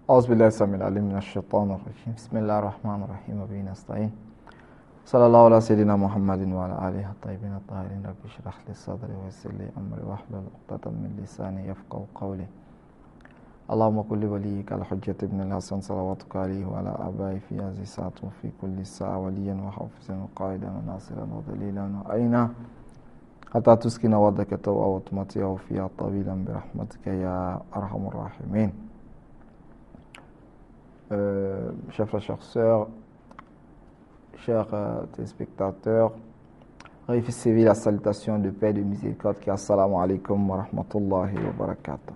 أعوذ بالله السميع العليم من الشيطان الرجيم بسم الله الرحمن الرحيم وبه نستعين صلى الله على سيدنا محمد وعلى آله الطيبين الطاهرين رب اشرح لي صدري ويسر لي أمري واحلل عقدة من لساني يفقهوا قولي اللهم كن لوليك الحجة ابن الحسن صلواتك عليه وعلى آبائه في هذه الساعة وفي كل ساعة وليا وحافظا وقائدا وناصرا ودليلا وعينا حتى تسكن وردك توأ وتمتعه فيها طويلا برحمتك يا أرحم الراحمين. Chers frères, chères sœurs, chers téléspectateurs, recevez la salutation de paix et de miséricorde qui est assalamu alaikum wa rahmatullahi wa barakatuh.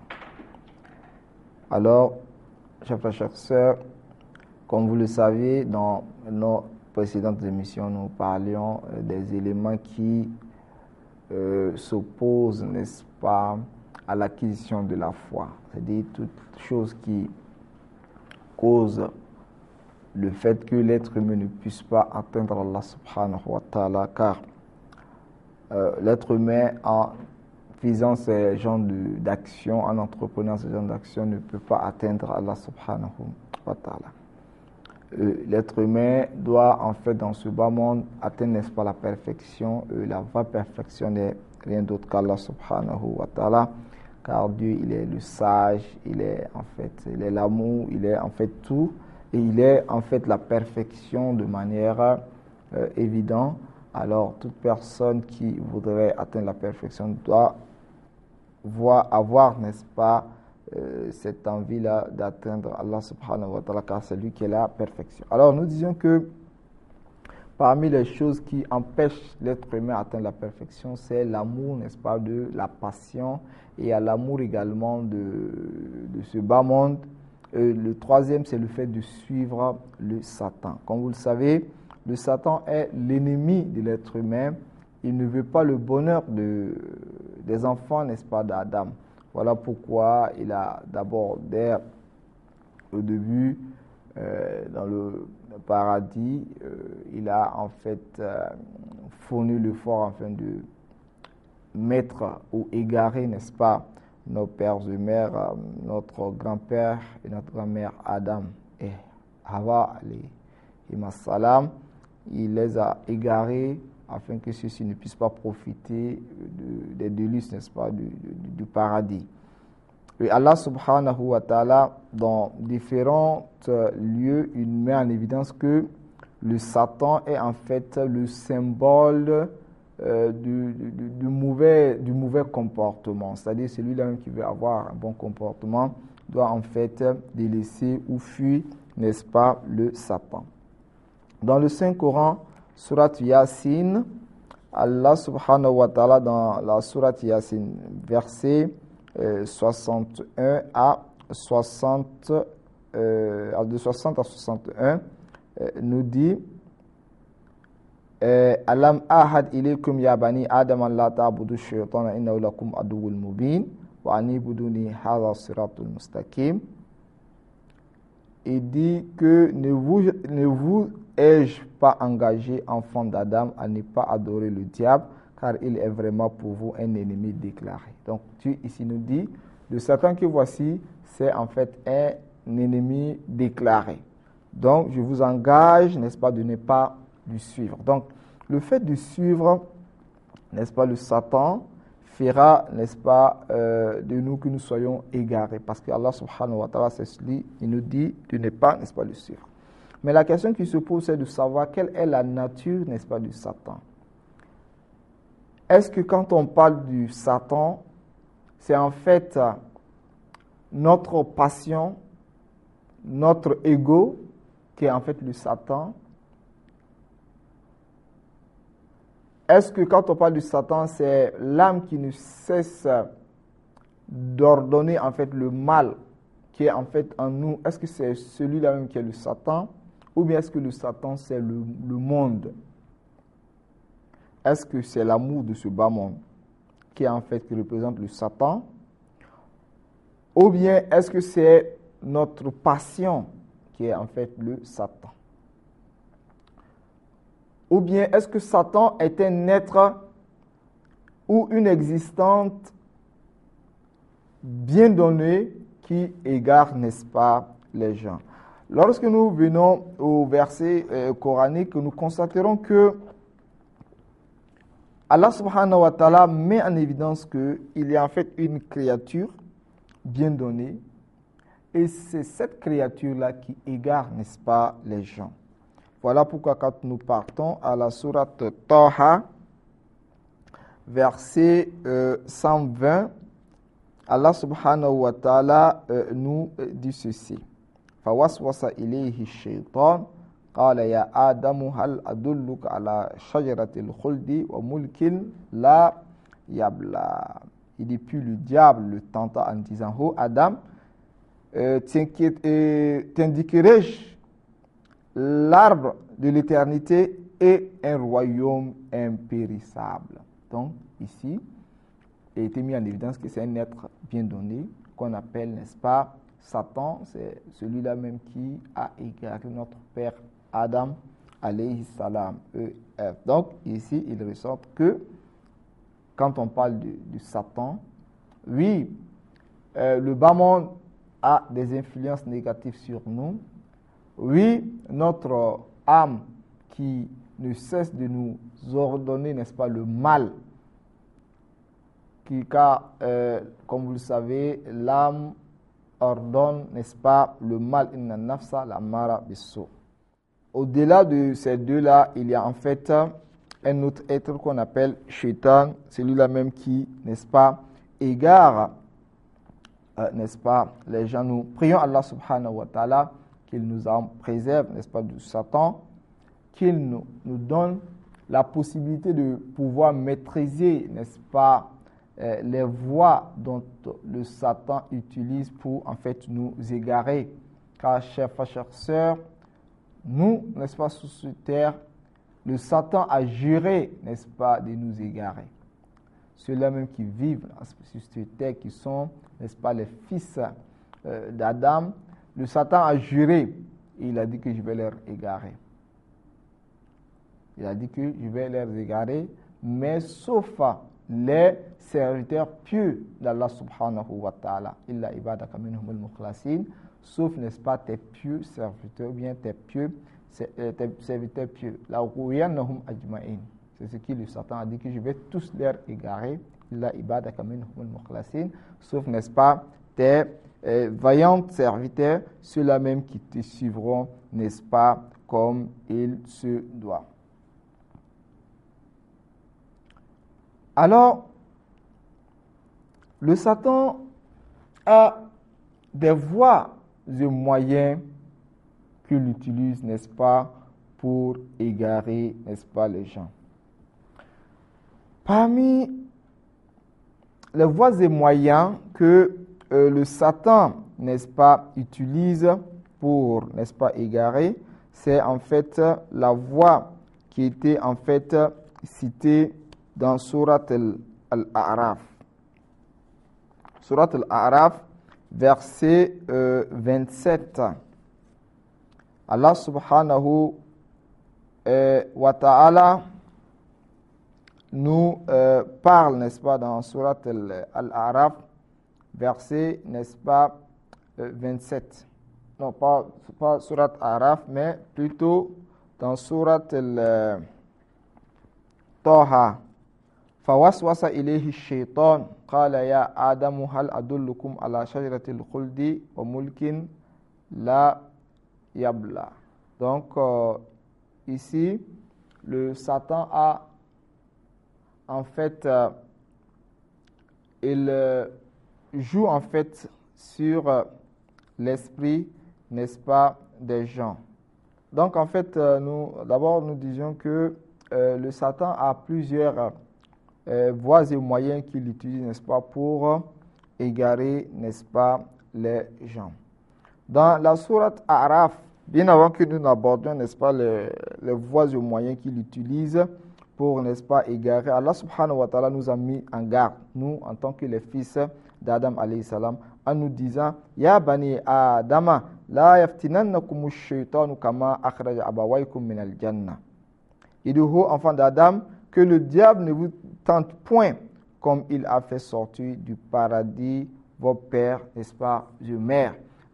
Alors, chers frères, chères sœurs, comme vous le savez, dans nos précédentes émissions, nous parlions des éléments qui s'opposent, n'est-ce pas, à l'acquisition de la foi. C'est-à-dire toutes choses qui cause le fait que l'être humain ne puisse pas atteindre Allah subhanahu wa ta'ala, car l'être humain, en faisant ces genres d'actions, en entreprenant ces genres d'actions, ne peut pas atteindre Allah subhanahu wa ta'ala. L'être humain doit, en fait, dans ce bas monde, atteindre, n'est-ce pas, la perfection. La vraie perfection n'est rien d'autre qu'Allah subhanahu wa ta'ala. Car Dieu, il est le sage, il est l'amour, il est en fait tout, et il est en fait la perfection de manière évidente. Alors, toute personne qui voudrait atteindre la perfection doit avoir, n'est-ce pas, cette envie-là d'atteindre Allah subhanahu wa ta'ala, car c'est lui qui est la perfection. Alors, nous disions que parmi les choses qui empêchent l'être humain d'atteindre la perfection, c'est l'amour, n'est-ce pas, de la passion, et à l'amour également de ce bas monde. Le troisième, c'est le fait de suivre le Satan. Comme vous le savez, le Satan est l'ennemi de l'être humain. Il ne veut pas le bonheur des enfants, n'est-ce pas, d'Adam. Voilà pourquoi il a d'abord, dès au début, dans le paradis, il a en fait fourni l'effort afin de mettre ou égarer, n'est-ce pas, nos pères et mères, notre grand-père et notre grand-mère Adam et Hawa alayhi salam. Il les a égarés afin que ceux-ci ne puissent pas profiter des délices, n'est-ce pas, du paradis. Et Allah subhanahu wa ta'ala, dans différents lieux, il met en évidence que le Satan est en fait le symbole du mauvais comportement. C'est-à-dire celui-là qui veut avoir un bon comportement doit en fait délaisser ou fuir, n'est-ce pas, le Satan. Dans le Saint-Coran, Surat Yasin, Allah subhanahu wa ta'ala, dans la Surat Yasin, verset 61 à 60, de 60 à 61, nous dit Alam ahad ilaykum ya bani adam an la ta'budu shaytana innahu lakum aduwwun mubin wa anibuduni hadha siratul mustaqim. Il dit que ne vous ai-je pas engagé, enfant d'Adam, à ne pas adorer le diable, car il est vraiment pour vous un ennemi déclaré. Donc Dieu ici nous dit, le Satan que voici, c'est en fait un ennemi déclaré. Donc je vous engage, n'est-ce pas, de ne pas le suivre. Donc le fait de suivre, n'est-ce pas, le Satan fera, n'est-ce pas, de nous que nous soyons égarés. Parce que Allah subhanahu wa ta'ala, c'est celui, il nous dit de ne pas, n'est-ce pas, le suivre. Mais la question qui se pose, c'est de savoir quelle est la nature, n'est-ce pas, du Satan. Est-ce que quand on parle du Satan, c'est en fait notre passion, notre ego, qui est en fait le Satan? Est-ce que quand on parle du Satan, c'est l'âme qui ne cesse d'ordonner en fait le mal qui est en fait en nous? Est-ce que c'est celui-là même qui est le Satan? Ou bien est-ce que le Satan, c'est le monde? Est-ce que c'est l'amour de ce bas monde qui représente le Satan? Ou bien est-ce que c'est notre passion qui est en fait le Satan? Ou bien est-ce que Satan est un être ou une existante bien donnée qui égare, n'est-ce pas, les gens. Lorsque nous venons au verset coranique, nous constaterons que Allah subhanahu wa ta'ala met en évidence qu'il y a en fait une créature bien donnée et c'est cette créature-là qui égare, n'est-ce pas, les gens. Voilà pourquoi quand nous partons à la sourate Taha, verset 120, Allah subhanahu wa ta'ala nous dit ceci. فوسوس إليه الشيطان قال يا آدم هل أدلك على شجرة الخلد وملك لا يبلى. Il dit puis le diable le tenta en disant oh Adam, t'indiquerai-je l'arbre de l'éternité et un royaume impérissable. Donc ici, il a été mis en évidence que c'est un être bien donné qu'on appelle, n'est-ce pas, Satan. C'est celui-là même qui a égaré notre père Adam, alayhi salam, Donc ici, il ressort que quand on parle de Satan, oui, le bas monde a des influences négatives sur nous. Oui, notre âme qui ne cesse de nous ordonner, n'est-ce pas, le mal. Car, comme vous le savez, l'âme ordonne, n'est-ce pas, le mal. Inna nafsa la mara bisso. Au-delà de ces deux-là, il y a en fait un autre être qu'on appelle Shaitan, celui-là même qui, n'est-ce pas, égare, n'est-ce pas, les gens. Nous prions Allah subhanahu wa ta'ala qu'il nous en préserve, n'est-ce pas, de Satan, qu'il nous donne la possibilité de pouvoir maîtriser, n'est-ce pas, les voies dont le Satan utilise pour, en fait, nous égarer. Car, chers frères, chères sœurs, nous, n'est-ce pas, sur cette terre, le Satan a juré, n'est-ce pas, de nous égarer. Ceux-là même qui vivent sur cette terre, qui sont, n'est-ce pas, les fils d'Adam, le Satan a juré et il a dit que je vais leur égarer. Il a dit que je vais leur égarer, mais sauf les serviteurs pieux d'Allah subhanahu wa ta'ala. Illa ibadaka minhum al-mukhlasin. Sauf, n'est-ce pas, tes pieux serviteurs, ou bien tes serviteurs pieux. La rouyanahum ajma'in. C'est ce que le Satan a dit, que je vais tous leur égarer. Illa ibadaka minhum al-mukhlasin. Sauf, n'est-ce pas, tes vaillants serviteurs, ceux-là même qui te suivront, n'est-ce pas, comme il se doit. Alors, le Satan a des voies et moyens qu'il utilise, n'est-ce pas, pour égarer, n'est-ce pas, les gens. Parmi les voies et moyens que le Satan, n'est-ce pas, utilise pour, n'est-ce pas, égarer, c'est en fait la voie qui était en fait citée dans Surat Al-A'raf. Surat Al-A'raf, verset 27. Allah subhanahu wa ta'ala nous parle, n'est-ce pas, dans Surat Al-A'raf, verset, n'est-ce pas, 27. Non, pas Surat Al-A'raf, mais plutôt dans Surat Taha. فوسوس إليه الشيطان قال يا آدم هل أدلكم على شجرة الخلد وملك لا يبلى. Donc ici le Satan a en fait il joue en fait sur l'esprit, n'est-ce pas, des gens. Donc en fait nous disions que le Satan a plusieurs voies et moyens qu'il utilise, n'est-ce pas, pour égarer, n'est-ce pas, les gens. Dans la sourate A'raf, bien avant que nous n'abordions, n'est-ce pas, les voies et moyens qu'il utilise pour, n'est-ce pas, égarer, Allah subhanahu wa ta'ala nous a mis en garde, nous, en tant que les fils d'Adam alayhi salam, en nous disant Ya bani Adama, la yaftinannakum ash-shaytanu kama akhraja abawaykum min al-jannah. Et de haut, enfants d'Adam, que le diable ne vous tente point comme il a fait sortir du paradis vos pères, n'est-ce pas, vos mères.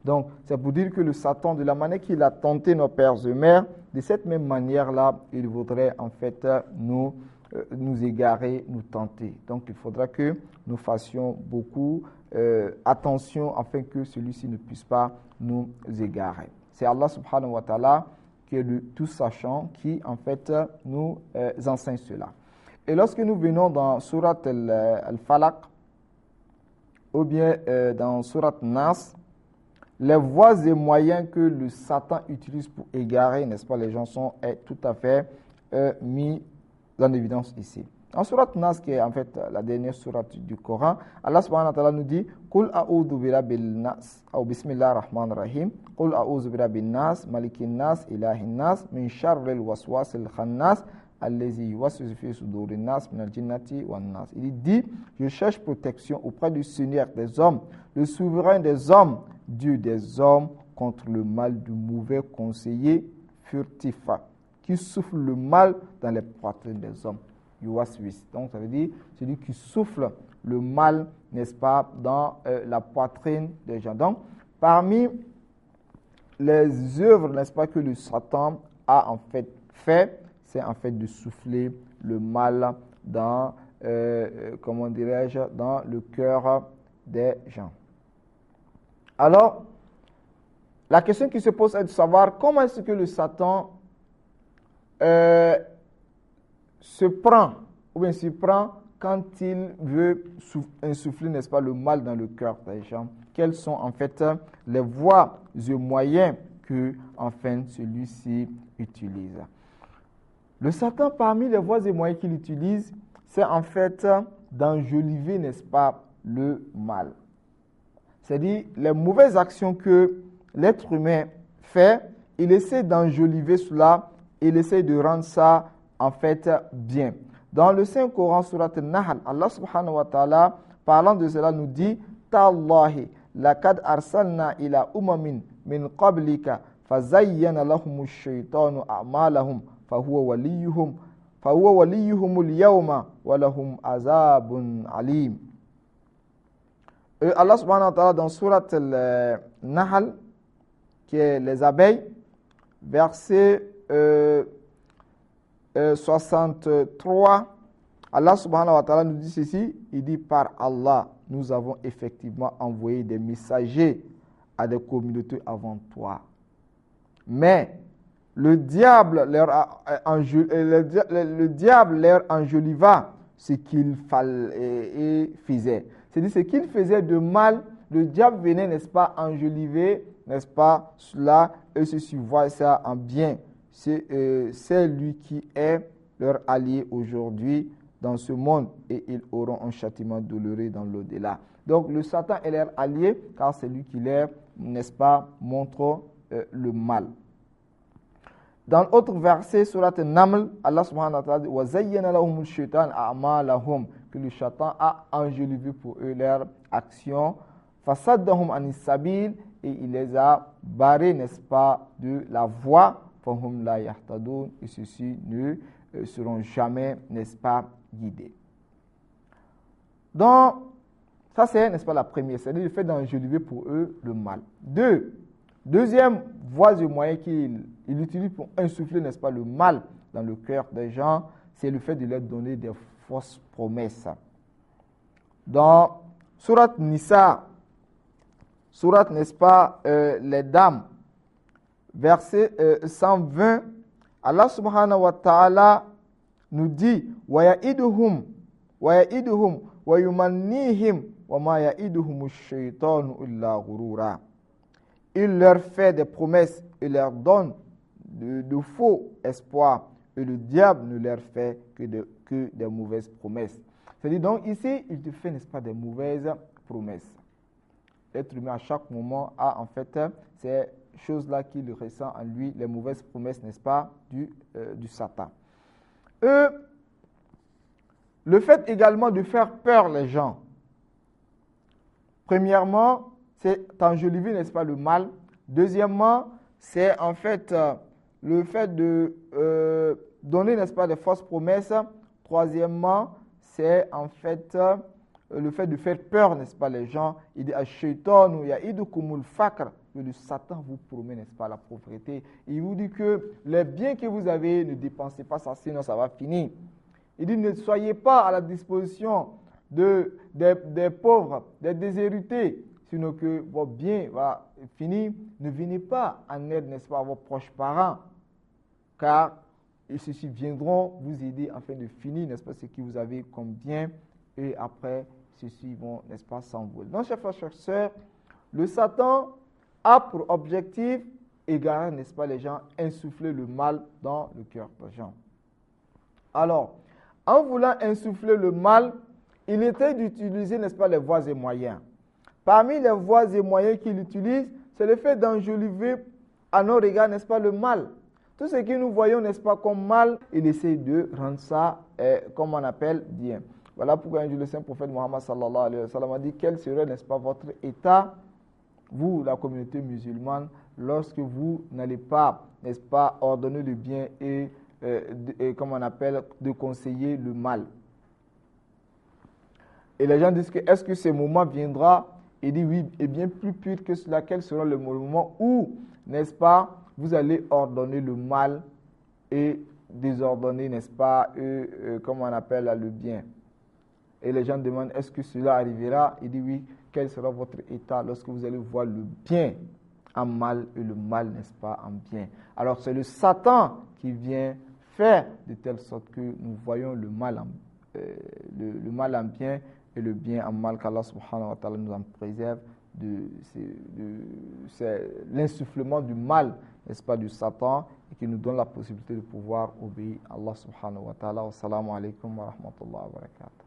Donc, c'est pour dire que le Satan, de la manière qu'il a tenté nos pères et mères, de cette même manière-là, il voudrait en fait nous égarer, nous tenter. Donc, il faudra que nous fassions beaucoup attention afin que celui-ci ne puisse pas nous égarer. C'est Allah subhanahu wa ta'ala qui est le tout sachant qui en fait nous enseigne cela. Et lorsque nous venons dans Surat al-Falaq ou bien dans Surat Nas, les voies et moyens que le Satan utilise pour égarer, n'est-ce pas, les gens sont tout à fait mis en évidence ici. En Surat Nas, qui est en fait la dernière surat du Coran, Allah subhanahu wa ta'ala nous dit Qul a'udhu bi rabbil nas, ou bismillahir rahmanir rahim, Qul a'udhu bi rabbin nas, malikin nas, ilahin nas, min sharril waswasil khannas, allazi yuwaswisu fi sudurin nas, min al-jinnati wan nas. Il dit, je cherche protection auprès du Seigneur des hommes, le souverain des hommes, Dieu des hommes, contre le mal du mauvais conseiller furtif, qui souffle le mal dans les poitrines des hommes. Yuwaswis. Donc ça veut dire celui qui souffle le mal, n'est-ce pas, dans la poitrine des gens. Donc parmi les œuvres, n'est-ce pas, que le Satan a en fait fait, c'est en fait de souffler le mal dans, comment dirais-je, dans le cœur des gens. Alors, la question qui se pose est de savoir comment est-ce que le Satan se prend, ou bien se prend quand il veut insuffler, n'est-ce pas, le mal dans le cœur des gens. Quelles sont en fait les voies et moyens que, enfin, celui-ci utilise. Le Satan, parmi les voies et moyens qu'il utilise, c'est en fait d'enjoliver, n'est-ce pas, le mal. C'est-à-dire, les mauvaises actions que l'être humain fait, il essaie d'enjoliver cela, il essaie de rendre ça en fait bien. Dans le Saint-Coran, surat Al-Nahl, Allah subhanahu wa ta'ala, parlant de cela, nous dit Tallahi, laqad arsalna ila umamin min qablika, fazayyana lahumu shaytanu a'malahum, fahuwa waliyuhum al-yawma, wa lahum azabun alim. Allah subhanahu wa ta'ala, dans surat Al-Nahl, qui est les abeilles, verset 63, Allah subhanahu wa ta'ala nous dit ceci, il dit par Allah, nous avons effectivement envoyé des messagers à des communautés avant toi. Mais le diable leur enjoliva ce qu'il faisait. C'est-à-dire ce qu'il faisait de mal, le diable venait, n'est-ce pas, enjoliver, n'est-ce pas, cela, et ceci voit ça en bien. C'est lui qui est leur allié aujourd'hui dans ce monde et ils auront un châtiment douloureux dans l'au-delà. Donc le Satan est leur allié car c'est lui qui leur, n'est-ce pas, montre le mal. Dans l'autre verset, surat An-Naml, Allah subhanahu wa ta'ala dit wa zayyana lahumul shaytan a'malahum, que le Satan a enjolivé pour eux leur action, fasaddahum anis sabil, et il les a barrés, n'est-ce pas, de la voie. Fahum la yahtadoun, et ceux-ci ne seront jamais, n'est-ce pas, guidés. Donc, ça c'est, n'est-ce pas, la première, c'est-à-dire le fait d'enjoliver pour eux le mal. Deuxième voie et moyen qu'il utilise pour insuffler, n'est-ce pas, le mal dans le cœur des gens, c'est le fait de leur donner des fausses promesses. Dans Surat Nisa, Surat, n'est-ce pas, les dames, verset 120, Allah subhanahu wa ta'ala nous dit wa ya'iduhum wa yumannihim wa ma ya'iduhum ash-shaytanu illa ghurura. Il leur fait des promesses, il leur donne de faux espoirs et le diable ne leur fait que des mauvaises promesses. C'est-à-dire donc ici, il te fait, n'est-ce pas, des mauvaises promesses. L'être humain à chaque moment a en fait ces choses-là qu'il ressent en lui, les mauvaises promesses, n'est-ce pas, du Satan. Le fait également de faire peur les gens. Premièrement, c'est enjoliver, n'est-ce pas, le mal. Deuxièmement, c'est en fait le fait de donner, n'est-ce pas, des fausses promesses. Troisièmement, c'est en fait le fait de faire peur, n'est-ce pas, les gens. Il dit « Ash-shaytanu ya'idukumul fakr que le Satan vous promet, n'est-ce pas, la pauvreté. Il vous dit que les biens que vous avez, ne dépensez pas ça, sinon ça va finir. Il dit, ne soyez pas à la disposition des pauvres, des déshérités, sinon que vos biens vont finir. Ne venez pas en aide, n'est-ce pas, à vos proches parents, car ceux-ci viendront vous aider afin de finir, n'est-ce pas, ce que vous avez comme bien, et après, ceux-ci vont, n'est-ce pas, s'envoler. Donc, chers frères, chers sœurs, le Satan a pour objectif égarer, n'est-ce pas, les gens, insuffler le mal dans le cœur des gens. Alors, en voulant insuffler le mal, il essaie d'utiliser, n'est-ce pas, les voies et moyens. Parmi les voies et moyens qu'il utilise, c'est le fait d'enjoliver à nos regards, n'est-ce pas, le mal. Tout ce que nous voyons, n'est-ce pas, comme mal, il essaie de rendre ça, comme on appelle, bien. Voilà pourquoi le saint prophète Mohammed sallallahu alayhi wa sallam a dit, quel serait, n'est-ce pas, votre état, vous, la communauté musulmane, lorsque vous n'allez pas, n'est-ce pas, ordonner le bien et comme on appelle, de conseiller le mal. Et les gens disent que est-ce que ce moment viendra? Il dit oui, et bien plus pur que cela, quel sera le moment où, n'est-ce pas, vous allez ordonner le mal et désordonner, n'est-ce pas, comme on appelle le bien. Et les gens demandent est-ce que cela arrivera? Il dit oui, quel sera votre état lorsque vous allez voir le bien en mal et le mal, n'est-ce pas, en bien. Alors c'est le Satan qui vient faire de telle sorte que nous voyons le mal en bien et le bien en mal, qu'Allah subhanahu wa ta'ala nous en préserve c'est l'insufflement du mal, n'est-ce pas, du Satan, et qui nous donne la possibilité de pouvoir obéir à Allah subhanahu wa ta'ala. Wassalamu alaikum wa rahmatullahi wa barakatuh.